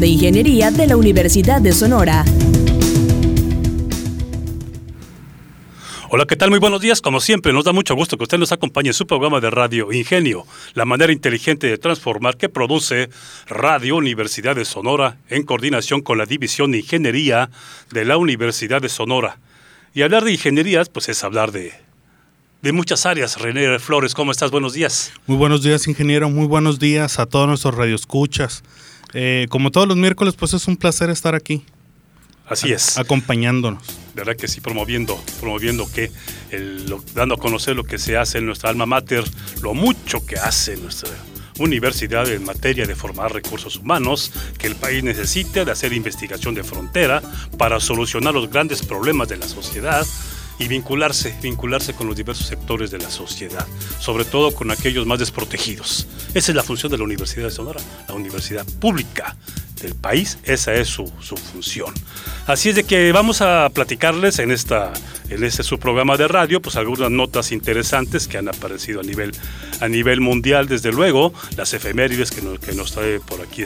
de Ingeniería de la Universidad de Sonora. Hola, ¿qué tal? Muy buenos días. Como siempre, nos da mucho gusto que usted nos acompañe en su programa de radio Ingenio, la manera inteligente de transformar que produce Radio Universidad de Sonora en coordinación con la División de Ingeniería de la Universidad de Sonora. Y hablar de ingenierías, pues es hablar de muchas áreas. René Flores, ¿cómo estás? Buenos días. Muy buenos días, ingeniero. Muy buenos días a todos nuestros radioescuchas. Como todos los miércoles, pues es un placer estar aquí. Así es. Acompañándonos. ¿Verdad que sí? Promoviendo que dando a conocer lo que se hace en nuestra alma mater, lo mucho que hace nuestra universidad en materia de formar recursos humanos que el país necesita, de hacer investigación de frontera para solucionar los grandes problemas de la sociedad y vincularse con los diversos sectores de la sociedad, sobre todo con aquellos más desprotegidos. Esa es la función de la Universidad de Sonora, la universidad pública del país, esa es su función. Así es de que vamos a platicarles en este su programa de radio, pues algunas notas interesantes que han aparecido a nivel mundial, desde luego, las efemérides que nos trae por aquí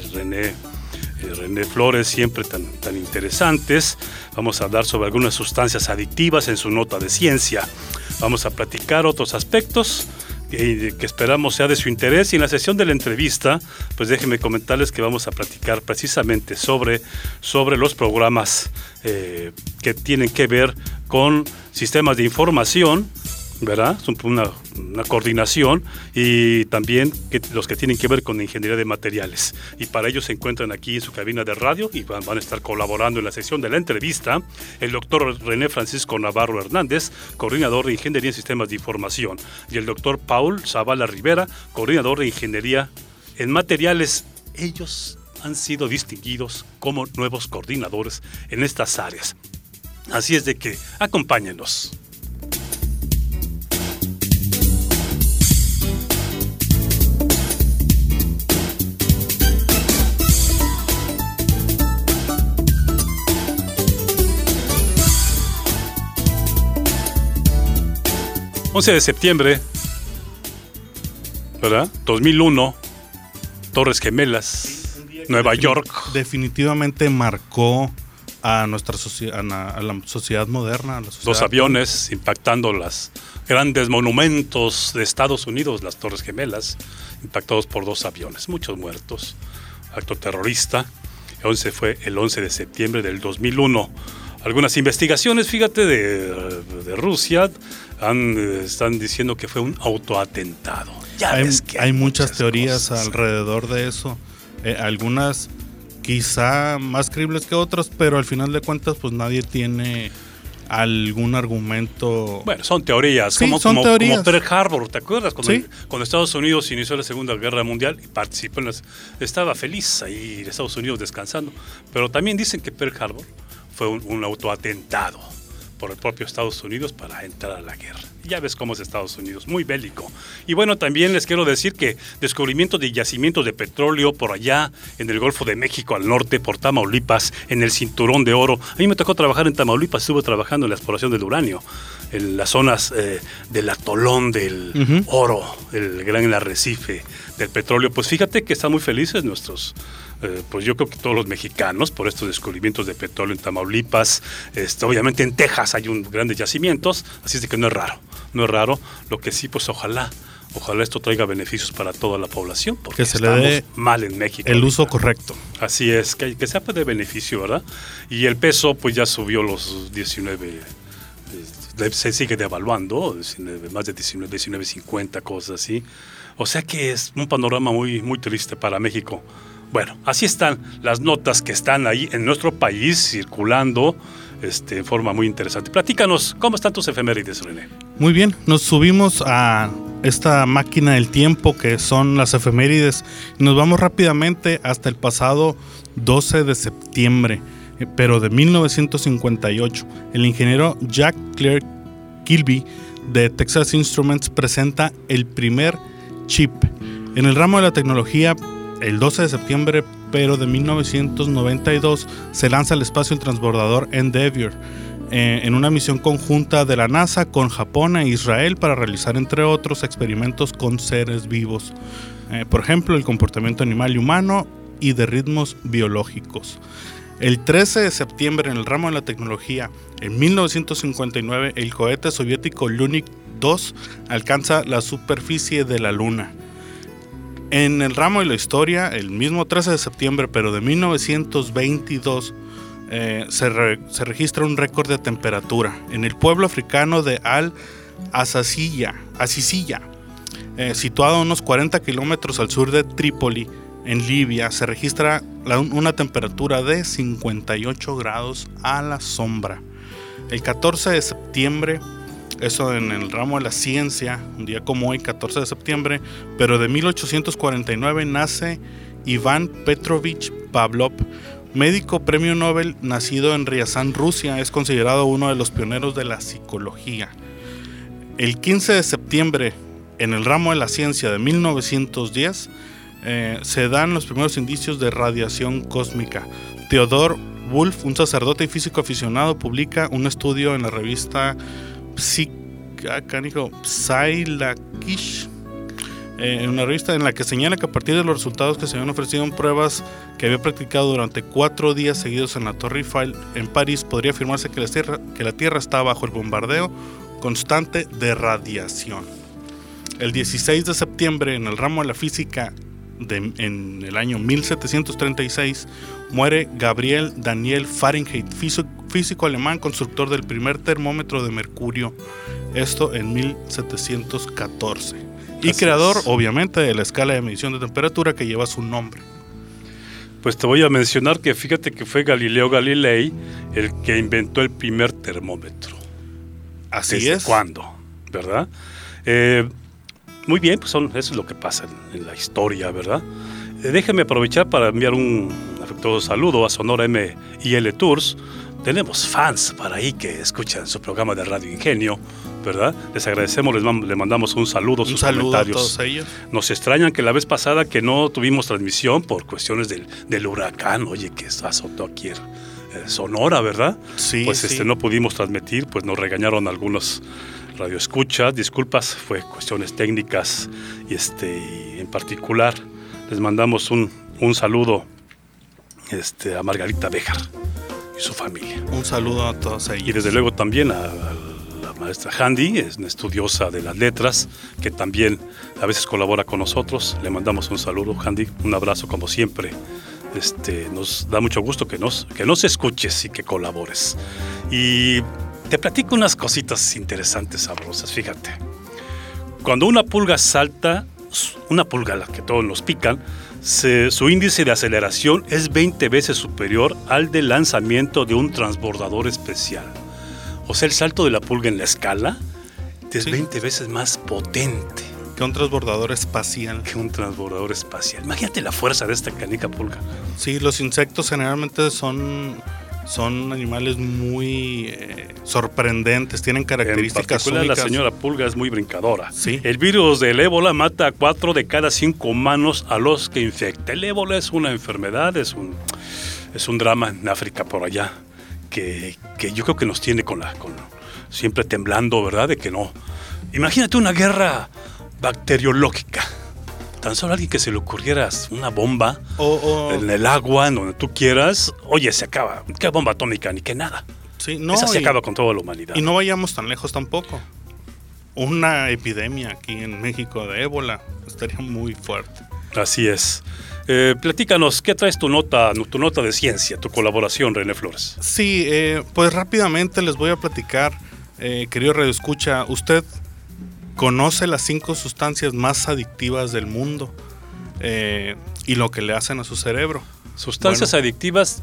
René Flores, siempre tan interesantes. Vamos a hablar sobre algunas sustancias adictivas en su nota de ciencia. Vamos a platicar otros aspectos que esperamos sea de su interés, y en la sesión de la entrevista, pues déjenme comentarles que vamos a platicar precisamente sobre los programas que tienen que ver con sistemas de información, ¿verdad? Una coordinación, y también los que tienen que ver con ingeniería de materiales. Y para ello se encuentran aquí en su cabina de radio y van a estar colaborando en la sesión de la entrevista el doctor René Francisco Navarro Hernández, coordinador de Ingeniería en Sistemas de Información, y el doctor Paul Zavala Rivera, coordinador de Ingeniería en Materiales. Ellos han sido distinguidos como nuevos coordinadores en estas áreas. Así es de que acompáñenos. El 11 de septiembre, ¿verdad? 2001, Torres Gemelas, Nueva York. Definitivamente marcó a nuestra a la sociedad moderna. Dos aviones impactando los grandes monumentos de Estados Unidos, las Torres Gemelas, impactados por dos aviones, muchos muertos, acto terrorista. Fue el 11 de septiembre del 2001. Algunas investigaciones, fíjate, de Rusia están diciendo que fue un autoatentado. Hay muchas teorías alrededor de eso. Algunas quizá más creíbles que otras, pero al final de cuentas pues nadie tiene algún argumento. Bueno, son teorías, sí, como teorías. Pearl Harbor, ¿te acuerdas? ¿Sí? Cuando Estados Unidos inició la Segunda Guerra Mundial y participó estaba feliz ahí en Estados Unidos descansando, pero también dicen que Pearl Harbor fue un autoatentado por el propio Estados Unidos para entrar a la guerra. Ya ves cómo es Estados Unidos, muy bélico. Y bueno, también les quiero decir que descubrimiento de yacimientos de petróleo por allá en el Golfo de México al norte, por Tamaulipas, en el Cinturón de Oro. A mí me tocó trabajar en Tamaulipas, estuve trabajando en la exploración del uranio, en las zonas del atolón del oro, el gran arrecife del petróleo. Pues fíjate que están muy felices nuestros... pues yo creo que todos los mexicanos, por estos descubrimientos de petróleo en Tamaulipas, obviamente en Texas hay grandes yacimientos, así es de que no es raro, lo que sí, pues ojalá esto traiga beneficios para toda la población, porque que se le dé mal en México. El uso correcto. Así es, que sea de beneficio, ¿verdad? Y el peso pues ya subió los 19, se sigue devaluando, más de 19.50, cosas así. O sea que es un panorama muy, muy triste para México. Bueno, así están las notas que están ahí en nuestro país circulando en forma muy interesante. Platícanos, ¿cómo están tus efemérides, René? Muy bien, nos subimos a esta máquina del tiempo que son las efemérides y nos vamos rápidamente hasta el pasado 12 de septiembre, pero de 1958. El ingeniero Jack Clerk Kilby de Texas Instruments presenta el primer chip. En el ramo de la tecnología, el 12 de septiembre, pero de 1992, se lanza al espacio el transbordador Endeavour en una misión conjunta de la NASA con Japón e Israel para realizar, entre otros, experimentos con seres vivos. Por ejemplo, el comportamiento animal y humano y de ritmos biológicos. El 13 de septiembre, en el ramo de la tecnología, en 1959, el cohete soviético Lunik 2 alcanza la superficie de la Luna. En el ramo de la historia, el mismo 13 de septiembre, pero de 1922, se registra un récord de temperatura. En el pueblo africano de Al-Aziziyah, situado a unos 40 kilómetros al sur de Trípoli, en Libia, se registra una temperatura de 58 grados a la sombra. El 14 de septiembre, eso en el ramo de la ciencia, un día como hoy, 14 de septiembre, pero de 1849, nace Iván Petrovich Pavlov, médico premio Nobel, nacido en Riazán, Rusia. Es considerado uno de los pioneros de la psicología. El 15 de septiembre, en el ramo de la ciencia de 1910, se dan los primeros indicios de radiación cósmica. Theodor Wolff, un sacerdote y físico aficionado, publica un estudio en la revista Psylakish, una revista en la que señala que a partir de los resultados que se habían ofrecido en pruebas que había practicado durante 4 días seguidos en la Torre Eiffel en París, podría afirmarse que la Tierra está bajo el bombardeo constante de radiación. El 16 de septiembre, en el ramo de la física, en el año 1736, muere Gabriel Daniel Fahrenheit, físico alemán, constructor del primer termómetro de mercurio, esto en 1714, y creador, obviamente, de la escala de medición de temperatura que lleva su nombre. Pues te voy a mencionar que fíjate que fue Galileo Galilei el que inventó el primer termómetro. Así ¿Desde es. cuándo? ¿Verdad? Muy bien, pues eso es lo que pasa en la historia, ¿verdad? Déjenme aprovechar para enviar un afectuoso saludo a Sonora M&L Tours. Tenemos fans para ahí que escuchan su programa de Radio Ingenio, ¿verdad? Les agradecemos, le mandamos un saludo, sus comentarios. A todos ellos. Nos extrañan que la vez pasada que no tuvimos transmisión por cuestiones del huracán, oye, que azotó aquí Sonora, ¿verdad? Sí, pues sí. No pudimos transmitir, pues nos regañaron algunos radioescuchas, disculpas, fue cuestiones técnicas y en particular les mandamos un saludo a Margarita Béjar y su familia. Un saludo a todos ellos. Y desde luego también a la maestra Handy, es una estudiosa de las letras que también a veces colabora con nosotros. Le mandamos un saludo, Handy, un abrazo como siempre. Nos da mucho gusto que nos escuches y que colabores. Y te platico unas cositas interesantes, sabrosas, fíjate. Cuando una pulga salta, una pulga a la que todos nos pican, su índice de aceleración es 20 veces superior al del lanzamiento de un transbordador especial. O sea, el salto de la pulga en la escala es 20 veces más potente. Que un transbordador espacial. Imagínate la fuerza de esta canica pulga. Sí, los insectos generalmente son animales muy sorprendentes, tienen características únicas. únicas. La señora pulga es muy brincadora. Sí. El virus del ébola mata a 4 de cada 5 humanos a los que infecta. El ébola es una enfermedad, es un drama en África por allá, que yo creo que nos tiene siempre temblando, ¿verdad? De que no. Imagínate una guerra bacteriológica. Tan solo a alguien que se le ocurriera una bomba en el agua, en donde tú quieras, oye, se acaba. ¿Qué bomba atómica? Ni que nada. Sí, no, esa se acaba con toda la humanidad. Y no vayamos tan lejos tampoco. Una epidemia aquí en México de ébola estaría muy fuerte. Así es. Platícanos, ¿qué traes tu nota de ciencia, tu colaboración, René Flores? Sí, pues rápidamente les voy a platicar, querido radioescucha, usted conoce las 5 sustancias más adictivas del mundo y lo que le hacen a su cerebro. Sustancias adictivas,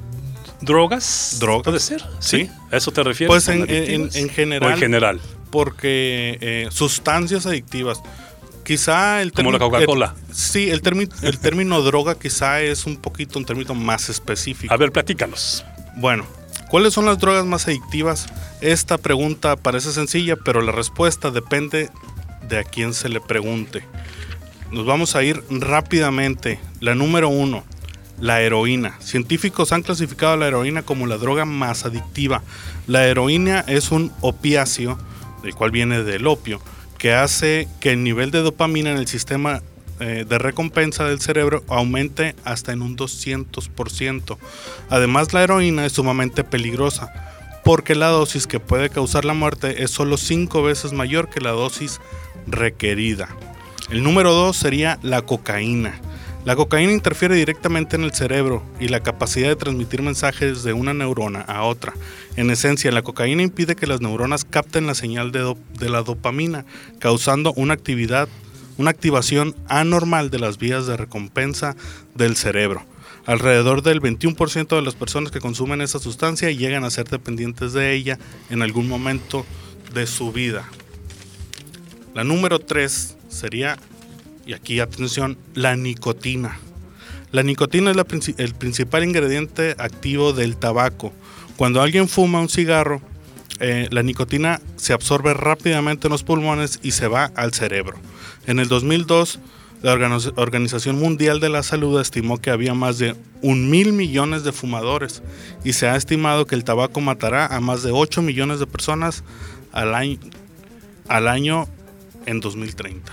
drogas, ¿puede ser? Sí. ¿A eso te refieres? Pues en general. ¿O en general? Porque sustancias adictivas, quizá el término... Como la Coca-Cola. Sí, el término droga quizá es un término más específico. A ver, platícanos. Bueno, ¿cuáles son las drogas más adictivas? Esta pregunta parece sencilla, pero la respuesta depende de a quién se le pregunte. Nos vamos a ir rápidamente. La número 1, la heroína. Científicos han clasificado a la heroína como la droga más adictiva. La heroína es un opiáceo, del cual viene del opio, que hace que el nivel de dopamina en el sistema de recompensa del cerebro aumente hasta en un 200%. Además, la heroína es sumamente peligrosa porque la dosis que puede causar la muerte es solo 5 veces mayor que la dosis requerida. El número 2 sería la cocaína. La cocaína interfiere directamente en el cerebro y la capacidad de transmitir mensajes de una neurona a otra. En esencia, la cocaína impide que las neuronas capten la señal de la dopamina, causando una activación anormal de las vías de recompensa del cerebro. Alrededor del 21% de las personas que consumen esa sustancia llegan a ser dependientes de ella en algún momento de su vida. La número 3 sería, y aquí atención, la nicotina. La nicotina es el principal ingrediente activo del tabaco. Cuando alguien fuma un cigarro, la nicotina se absorbe rápidamente en los pulmones y se va al cerebro. En el 2002, la Organización Mundial de la Salud estimó que había más de 1,000 millones de fumadores y se ha estimado que el tabaco matará a más de 8 millones de personas al año en 2030.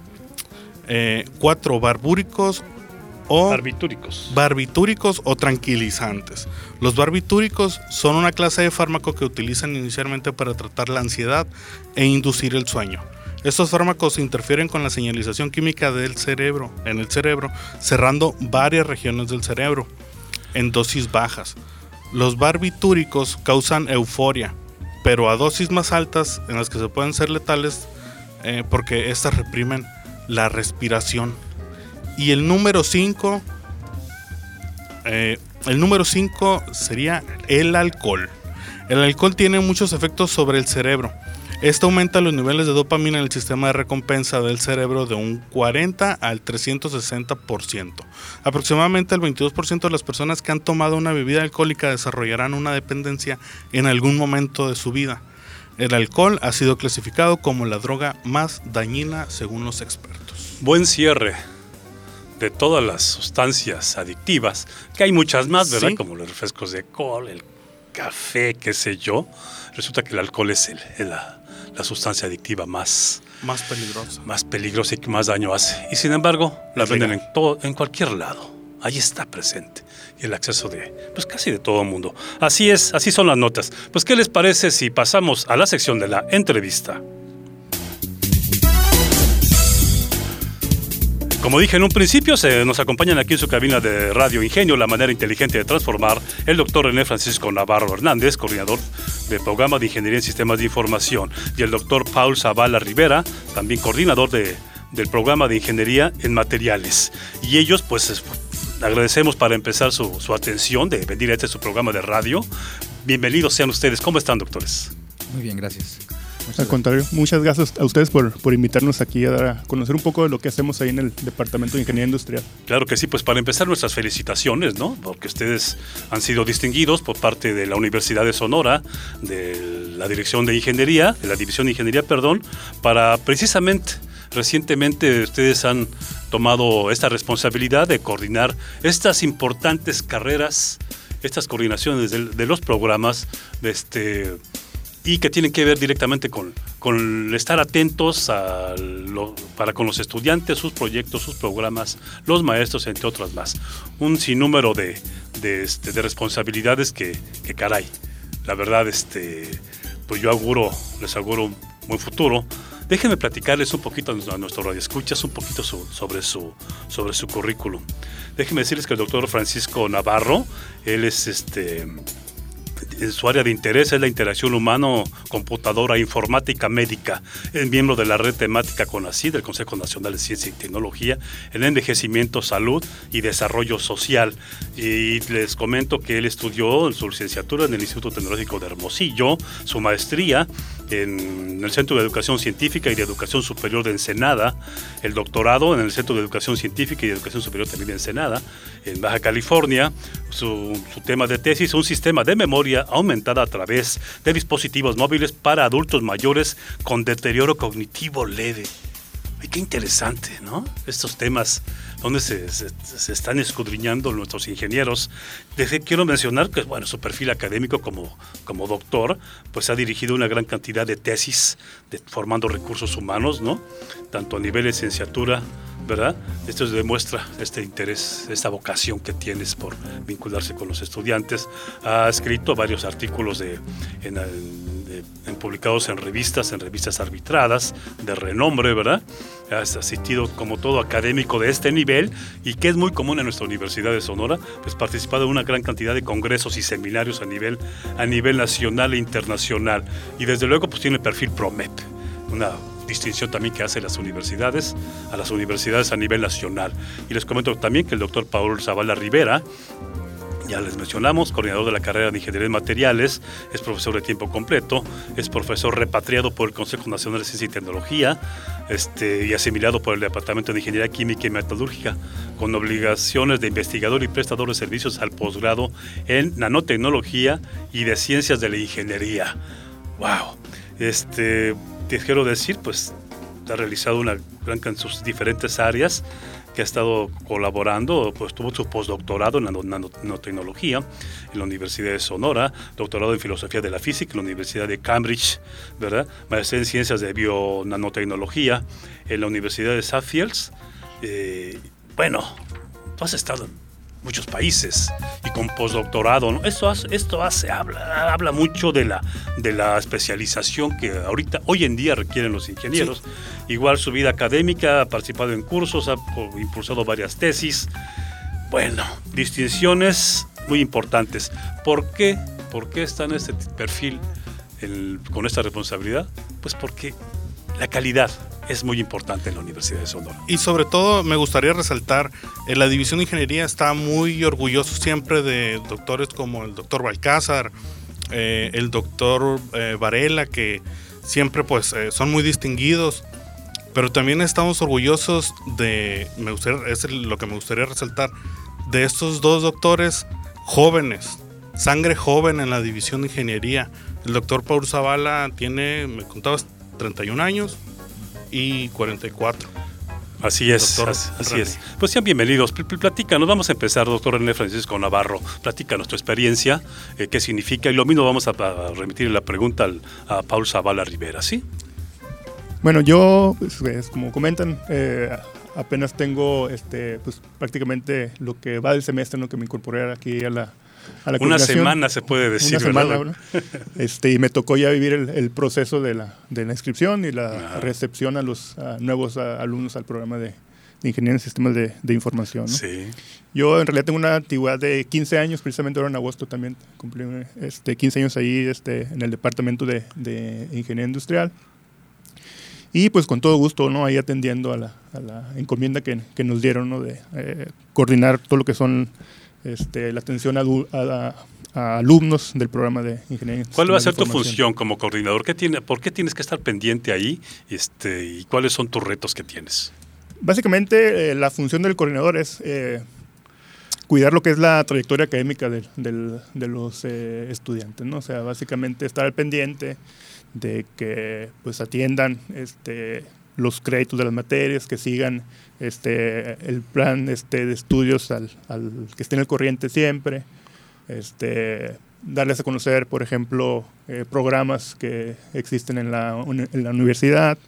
4. Barbitúricos o tranquilizantes. Los barbitúricos son una clase de fármaco que utilizan inicialmente para tratar la ansiedad e inducir el sueño. Estos fármacos interfieren con la señalización química en el cerebro, cerrando varias regiones del cerebro en dosis bajas. Los barbitúricos causan euforia, pero a dosis más altas, en las que se pueden ser letales porque estas reprimen la respiración. Y el número 5 sería el alcohol. El alcohol tiene muchos efectos sobre el cerebro. Esto aumenta los niveles de dopamina en el sistema de recompensa del cerebro de un 40 al 360%. Aproximadamente el 22% de las personas que han tomado una bebida alcohólica desarrollarán una dependencia en algún momento de su vida. El alcohol ha sido clasificado como la droga más dañina según los expertos. Buen cierre de todas las sustancias adictivas, que hay muchas más, ¿verdad? Sí. Como los refrescos de alcohol, el café, qué sé yo. Resulta que el alcohol es la sustancia adictiva más peligrosa y que más daño hace. Y sin embargo, la venden en cualquier lado. Ahí está presente. Y el acceso de, casi de todo el mundo. Así es, así son las notas. Pues, ¿qué les parece si pasamos a la sección de la entrevista? Como dije en un principio, nos acompañan aquí en su cabina de Radio Ingenio, la manera inteligente de transformar, el doctor René Francisco Navarro Hernández, coordinador del programa de Ingeniería en Sistemas de Información, y el doctor Paul Zavala Rivera, también coordinador del programa de Ingeniería en Materiales. Y ellos, agradecemos para empezar su atención de venir a su programa de radio. Bienvenidos sean ustedes. ¿Cómo están, doctores? Muy bien, gracias. Al contrario, muchas gracias a ustedes por invitarnos aquí a dar a conocer un poco de lo que hacemos ahí en el Departamento de Ingeniería Industrial. Claro que sí, pues para empezar nuestras felicitaciones, ¿no? Porque ustedes han sido distinguidos por parte de la Universidad de Sonora, de la Dirección de Ingeniería, de la División de Ingeniería, para precisamente, recientemente ustedes han tomado esta responsabilidad de coordinar estas importantes carreras, estas coordinaciones de los programas y que tienen que ver directamente con estar atentos para con los estudiantes, sus proyectos, sus programas, los maestros, entre otras más. Un sinnúmero de responsabilidades que caray. La verdad, pues yo les auguro un buen futuro. Déjenme platicarles un poquito a nuestros radioescuchas, un poquito sobre su currículum. Déjenme decirles que el doctor Francisco Navarro, él es su área de interés es la interacción humano-computadora informática médica. Es miembro de la red temática CONACYT, del Consejo Nacional de Ciencia y Tecnología, en envejecimiento, salud y desarrollo social. Y les comento que él estudió su licenciatura en el Instituto Tecnológico de Hermosillo, su maestría en el Centro de Educación Científica y de Educación Superior de Ensenada, el doctorado en el Centro de Educación Científica y de Educación Superior también de Ensenada, en Baja California. Su tema de tesis, un sistema de memoria aumentada a través de dispositivos móviles para adultos mayores con deterioro cognitivo leve. Ay, qué interesante, ¿no? Estos temas donde se están escudriñando nuestros ingenieros. Quiero mencionar que, bueno, su perfil académico como doctor, pues ha dirigido una gran cantidad de tesis formando recursos humanos, ¿no? Tanto a nivel de licenciatura, ¿verdad? Esto demuestra este interés, esta vocación que tienes por vincularse con los estudiantes. Ha escrito varios artículos publicados en revistas arbitradas de renombre, ¿verdad? Has asistido como todo académico de este nivel y que es muy común en nuestra Universidad de Sonora, pues participado en una gran cantidad de congresos y seminarios a nivel nacional e internacional. Y desde luego pues tiene el perfil PROMEP, una distinción también que hace a las universidades a nivel nacional. Y les comento también que el doctor Paul Zavala Rivera, ya les mencionamos, coordinador de la carrera de Ingeniería en Materiales, es profesor de tiempo completo, es profesor repatriado por el Consejo Nacional de Ciencia y Tecnología y asimilado por el Departamento de Ingeniería Química y Metalúrgica, con obligaciones de investigador y prestador de servicios al posgrado en nanotecnología y de ciencias de la ingeniería. ¡Wow! Te quiero decir, pues ha realizado una gran en sus diferentes áreas, que ha estado colaborando, pues tuvo su postdoctorado en nanotecnología en la Universidad de Sonora, doctorado en filosofía de la física en la Universidad de Cambridge, ¿verdad? Maestría en ciencias de bionanotecnología en la Universidad de Suffield. Bueno, tú has estado en muchos países y con postdoctorado, ¿no? Esto habla mucho de la especialización que hoy en día requieren los ingenieros. Sí. Igual su vida académica, ha participado en cursos, ha impulsado varias tesis. Bueno, distinciones muy importantes. ¿Por qué está en este perfil con esta responsabilidad? Pues porque la calidad es muy importante en la Universidad de Sonora. Y sobre todo me gustaría resaltar, la División de Ingeniería está muy orgulloso siempre de doctores como el doctor Balcázar, el doctor Varela, que siempre pues son muy distinguidos, pero también estamos orgullosos es lo que me gustaría resaltar, de estos dos doctores jóvenes, sangre joven en la División de Ingeniería. El doctor Paul Zavala tiene, me contabas, 31 años y 44. Así es, así es. Pues sean bienvenidos. Platícanos, vamos a empezar, doctor René Francisco Navarro. Platícanos tu experiencia, qué significa, y lo mismo vamos a remitir la pregunta a Paul Zavala Rivera, ¿sí? Bueno, yo, pues, como comentan, apenas tengo pues, prácticamente lo que va del semestre, ¿no? Que me incorporé aquí a la una semana se puede decir, una semana, ¿verdad? Y me tocó ya vivir el proceso de la inscripción y la recepción a los nuevos alumnos al programa de Ingeniería en Sistemas de Información, ¿no? Sí. Yo en realidad tengo una antigüedad de 15 años, precisamente ahora en agosto también cumplí 15 años ahí en el departamento de Ingeniería Industrial. Y pues con todo gusto, ¿no? Ahí atendiendo a la encomienda que nos dieron, ¿no? De coordinar todo lo que son la atención a alumnos del programa de Ingeniería. ¿Cuál va a ser tu función como coordinador? ¿Por qué tienes que estar pendiente ahí? ¿Y cuáles son tus retos que tienes? Básicamente, la función del coordinador es cuidar lo que es la trayectoria académica de los estudiantes, ¿no? O sea, básicamente estar al pendiente de que pues atiendan los créditos de las materias, que sigan el plan de estudios al que estén al corriente siempre, darles a conocer, por ejemplo, programas que existen en la universidad,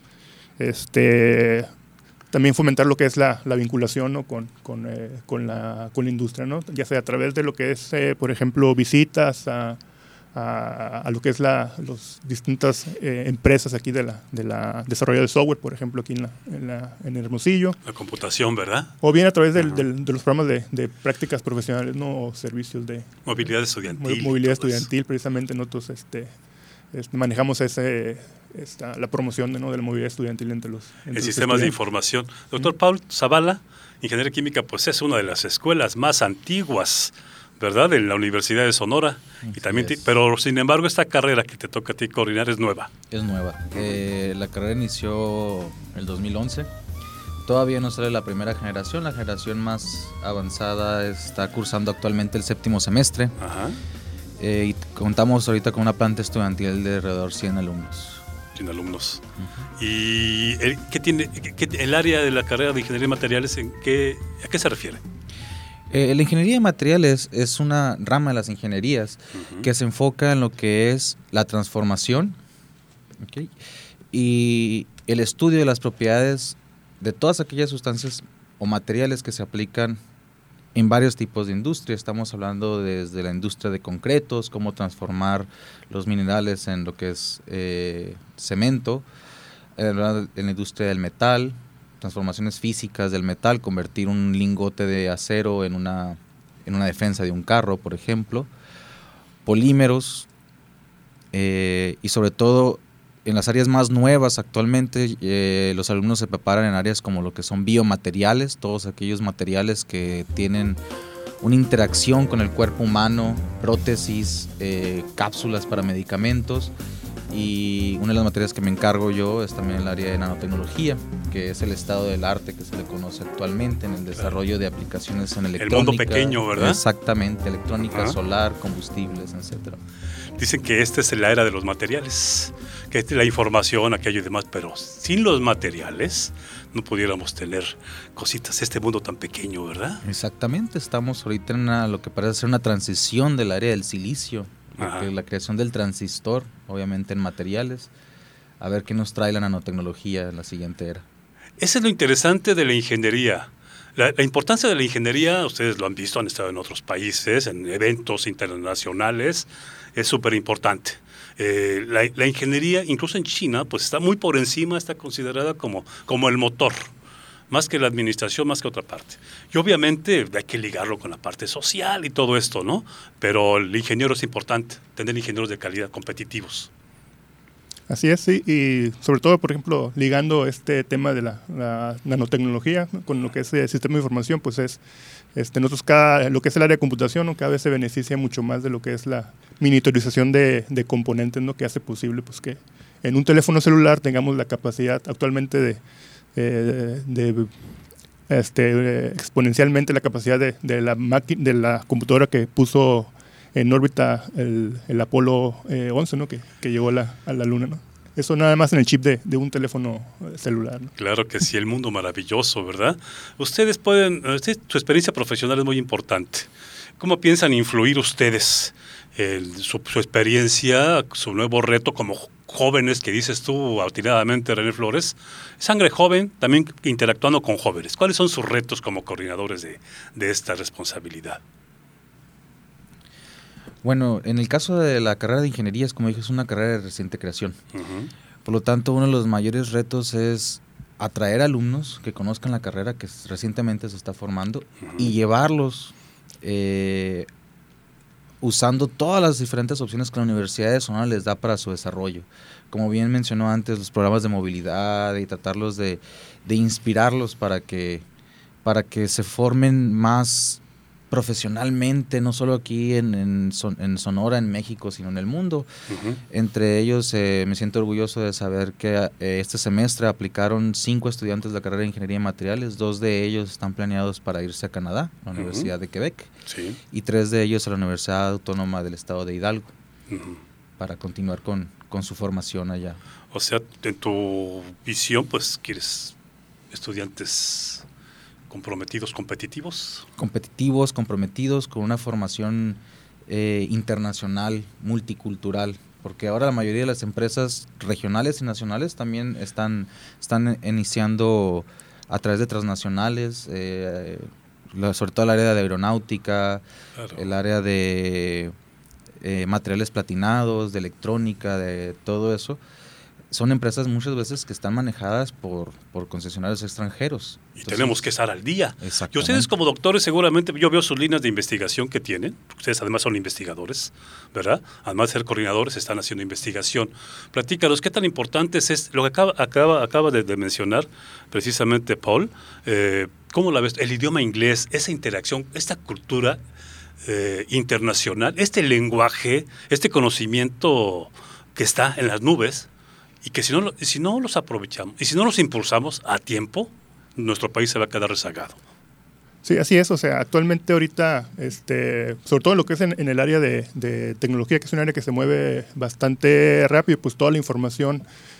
también fomentar lo que es la vinculación, ¿no? con la industria, ¿no? Ya sea a través de lo que es, por ejemplo, visitas a lo que es las distintas empresas aquí de la desarrollo de software, por ejemplo, aquí en Hermosillo. La computación, ¿verdad? O bien a través de los programas de prácticas profesionales, ¿no? O servicios de movilidad estudiantil. Movilidad estudiantil, precisamente nosotros manejamos la promoción, ¿no? de la movilidad estudiantil entre los sistemas de información. Doctor Paul Zavala, Ingeniería Química, pues es una de las escuelas más antiguas, ¿verdad?, en la Universidad de Sonora. Y también pero sin embargo esta carrera que te toca a ti coordinar es nueva. Es nueva. La carrera inició el 2011. Todavía no sale la primera generación. La generación más avanzada está cursando actualmente el 7º semestre. Ajá. Y contamos ahorita con una planta estudiantil de alrededor de 100 alumnos. tiene alumnos. ¿Y qué tiene el área de la carrera de Ingeniería de Materiales, a qué se refiere? La ingeniería de materiales es una rama de las ingenierías que se enfoca en lo que es la transformación, ¿okay?, y el estudio de las propiedades de todas aquellas sustancias o materiales que se aplican en varios tipos de industria. Estamos hablando desde la industria de concretos, cómo transformar los minerales en lo que es cemento, en la industria del metal, transformaciones físicas del metal, convertir un lingote de acero en una defensa de un carro, por ejemplo, polímeros, y sobre todo en las áreas más nuevas actualmente, los alumnos se preparan en áreas como lo que son biomateriales, todos aquellos materiales que tienen una interacción con el cuerpo humano, prótesis, cápsulas para medicamentos. Y una de las materias que me encargo yo es también el área de nanotecnología, que es el estado del arte que se le conoce actualmente en el desarrollo de aplicaciones en electrónica. El mundo pequeño, ¿verdad? Exactamente, electrónica, solar, combustibles, etcétera. Dicen que esta es la era de los materiales, que es la información, aquello y demás, pero sin los materiales no pudiéramos tener cositas, este mundo tan pequeño, ¿verdad? Exactamente, estamos ahorita en lo que parece ser una transición del área del silicio, la creación del transistor, obviamente en materiales, a ver qué nos trae la nanotecnología en la siguiente era. Eso es lo interesante de la ingeniería. La importancia de la ingeniería, ustedes lo han visto, han estado en otros países, en eventos internacionales, es súper importante. La ingeniería, incluso en China, pues está muy por encima, está considerada como el motor, más que la administración, más que otra parte. Y obviamente hay que ligarlo con la parte social y todo esto, ¿no? Pero el ingeniero es importante, tener ingenieros de calidad competitivos. Así es, sí, y sobre todo, por ejemplo, ligando este tema de la nanotecnología, ¿no?, con lo que es el sistema de información, pues es, nosotros lo que es el área de computación, ¿no?, cada vez se beneficia mucho más de lo que es la miniaturización de componentes, ¿no?, que hace posible pues que en un teléfono celular tengamos la capacidad actualmente exponencialmente la capacidad de la computadora que puso en órbita el Apolo 11, ¿no?, que llegó a la Luna, ¿no? Eso nada más en el chip de un teléfono celular, ¿no? Claro que sí, el mundo maravilloso, ¿verdad? Ustedes su experiencia profesional es muy importante. ¿Cómo piensan influir ustedes su experiencia, su nuevo reto como jóvenes que dices tú atinadamente, René Flores? Sangre joven, también interactuando con jóvenes. ¿Cuáles son sus retos como coordinadores de esta responsabilidad? Bueno, en el caso de la carrera de ingeniería, como dije, es una carrera de reciente creación. Por lo tanto, uno de los mayores retos es atraer alumnos que conozcan la carrera que recientemente se está formando y llevarlos usando todas las diferentes opciones que la Universidad de Sonora les da para su desarrollo. Como bien mencionó antes, los programas de movilidad y tratarlos de inspirarlos para que se formen más profesionalmente, no solo aquí en Sonora, en México, sino en el mundo. Entre ellos, me siento orgulloso de saber que este semestre aplicaron 5 estudiantes de la carrera de Ingeniería de Materiales. 2 de ellos están planeados para irse a Canadá, a la Universidad de Quebec, y 3 de ellos a la Universidad Autónoma del Estado de Hidalgo, para continuar con su formación allá. O sea, en tu visión, pues, ¿quieres estudiantes comprometidos, competitivos? Competitivos, comprometidos, con una formación internacional, multicultural, porque ahora la mayoría de las empresas regionales y nacionales también están iniciando a través de transnacionales, sobre todo el área de aeronáutica, el área de materiales platinados, de electrónica, de todo eso. Son empresas muchas veces que están manejadas por concesionarios extranjeros. Y tenemos que estar al día. Exactamente. Y ustedes como doctores seguramente, yo veo sus líneas de investigación que tienen, ustedes además son investigadores, ¿verdad? Además de ser coordinadores, están haciendo investigación. Platícanos, ¿qué tan importante es lo que acaba de mencionar precisamente Paul? ¿Cómo la ves? El idioma inglés, esa interacción, esta cultura internacional, este lenguaje, este conocimiento que está en las nubes, y que si no los aprovechamos y si no los impulsamos a tiempo, nuestro país se va a quedar rezagado. Sí, así es. O sea, actualmente ahorita, sobre todo en lo que es en el área de tecnología, que es un área que se mueve bastante rápido, pues toda la información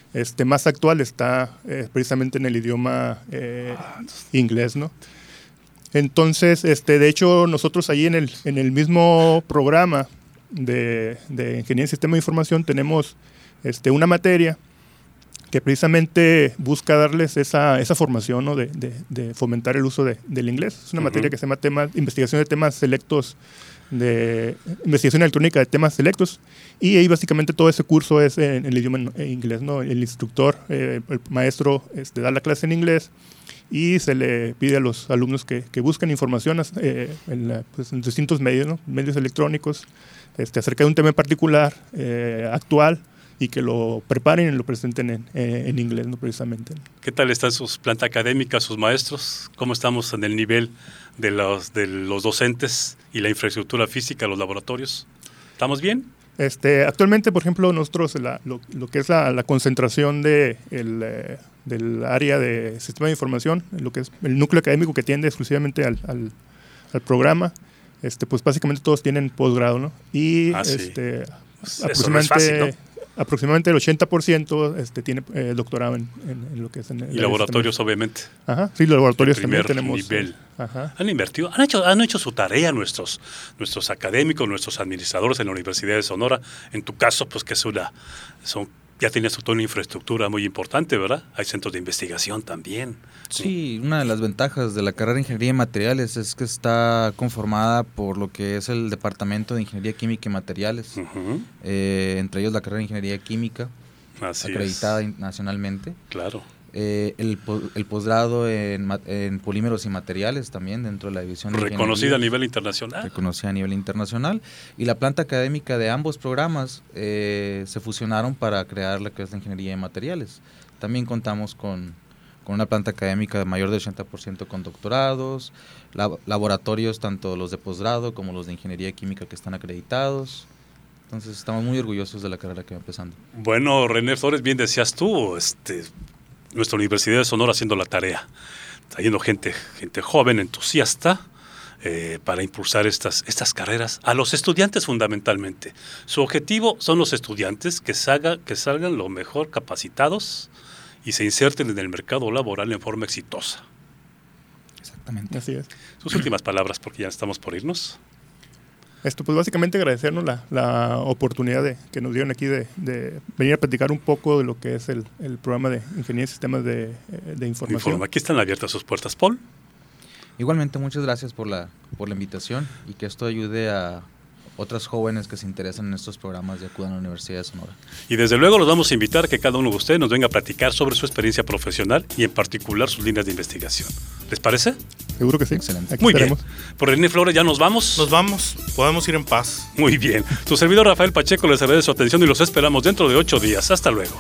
más actual está precisamente en el idioma inglés, ¿no? Entonces, de hecho, nosotros ahí en el mismo programa de Ingeniería en Sistema de Información tenemos una materia que precisamente busca darles esa formación, ¿no? de fomentar el uso del inglés. Es una materia que se llama investigación de temas selectos, de investigación electrónica de temas selectos, y ahí básicamente todo ese curso es en el idioma inglés, ¿no? El instructor, el maestro da la clase en inglés y se le pide a los alumnos que busquen información en distintos medios, ¿no? Medios electrónicos, acerca de un tema en particular, actual, y que lo preparen y lo presenten en inglés, ¿no? Precisamente. ¿Qué tal está su planta académica, sus maestros? ¿Cómo estamos en el nivel de los docentes y la infraestructura física, los laboratorios? ¿Estamos bien? Actualmente, por ejemplo, nosotros lo que es la concentración del área de sistema de información, lo que es el núcleo académico que atiende exclusivamente al programa, pues básicamente todos tienen posgrado, ¿no? Y sí. Aproximadamente, no es fácil, ¿no? Aproximadamente el 80% tiene doctorado en lo que es en y laboratorios, obviamente. Ajá, sí, laboratorios también tenemos. Nivel. Han invertido, han hecho su tarea nuestros académicos, nuestros administradores en la Universidad de Sonora. En tu caso, pues que ya tienes toda una infraestructura muy importante, ¿verdad? Hay centros de investigación también. Sí, una de las ventajas de la carrera de Ingeniería de Materiales es que está conformada por lo que es el Departamento de Ingeniería Química y Materiales, entre ellos la carrera de Ingeniería Química, acreditada nacionalmente. Claro. El posgrado en polímeros y materiales también dentro de la división de reconocida a nivel internacional. Reconocida a nivel internacional. Y la planta académica de ambos programas se fusionaron para crear la que es la Ingeniería de Materiales. También contamos con una planta académica de mayor del 80% con doctorados, laboratorios tanto los de posgrado como los de Ingeniería Química que están acreditados. Entonces estamos muy orgullosos de la carrera que va empezando. Bueno, René Flores, bien decías tú, nuestra Universidad de Sonora haciendo la tarea, trayendo gente joven, entusiasta, para impulsar estas carreras a los estudiantes fundamentalmente. Su objetivo son los estudiantes que salgan lo mejor capacitados y se inserten en el mercado laboral en forma exitosa. Exactamente. Así es. Sus últimas palabras, porque ya estamos por irnos. Pues básicamente agradecernos la oportunidad que nos dieron aquí de venir a platicar un poco de lo que es el programa de Ingeniería y Sistemas de Información. Aquí están abiertas sus puertas, Paul. Igualmente, muchas gracias por la invitación y que esto ayude a otras jóvenes que se interesan en estos programas y acudan a la Universidad de Sonora. Y desde luego los vamos a invitar a que cada uno de ustedes nos venga a platicar sobre su experiencia profesional y en particular sus líneas de investigación. ¿Les parece? Seguro que sí. Excelente. Muy bien. Por René Flores, ¿ya nos vamos? Nos vamos. Podemos ir en paz. Muy bien. Su servidor Rafael Pacheco les agradece su atención y los esperamos dentro de 8 días. Hasta luego.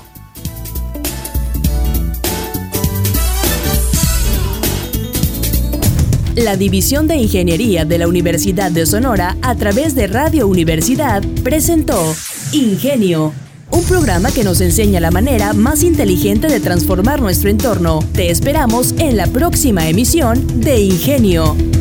La División de Ingeniería de la Universidad de Sonora, a través de Radio Universidad, presentó Ingenio, un programa que nos enseña la manera más inteligente de transformar nuestro entorno. Te esperamos en la próxima emisión de Ingenio.